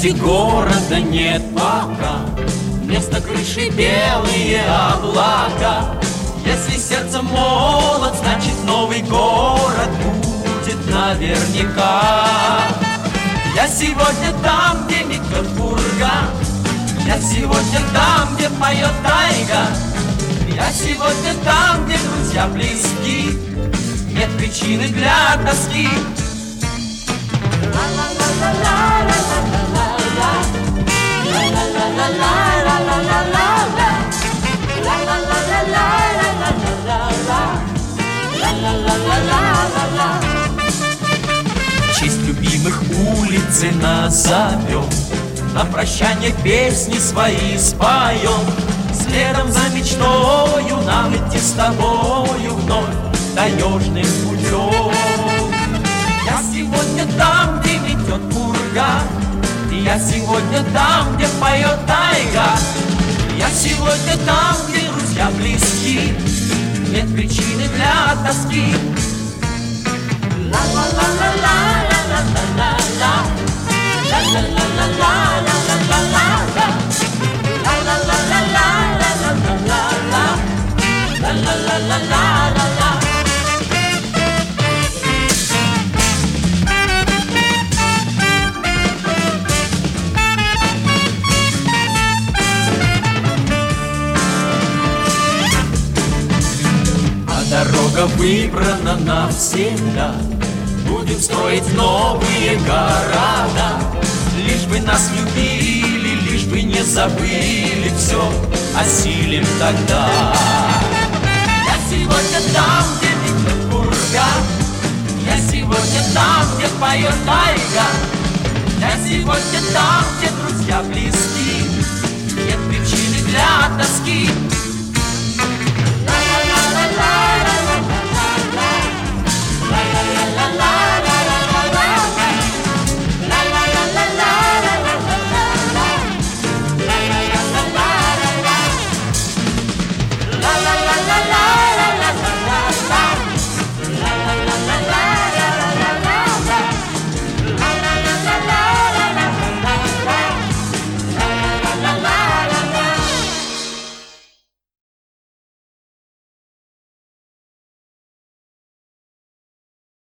центре города нет пока, вместо крыши белые облака. Если сердце молод, значит новый город будет наверняка. Я сегодня там, где метет пурга, я сегодня там, где поет тайга, я сегодня там, где друзья близки, нет причины для тоски. В честь любимых улиц назовем, на прощание песни свои споем. Следом за мечтою нам идти с тобою вновь таежным путем. Я сегодня там, где метет пурга, я сегодня там, где поет тайга, я сегодня там, где друзья близки, нет причины для тоски. Дорога выбрана навсегда, будем строить новые города. Лишь бы нас любили, лишь бы не забыли, все осилим тогда. Я сегодня там, где метет пурга, я сегодня там, где поет тайга, я сегодня там, где друзья близки, нет причины для тоски.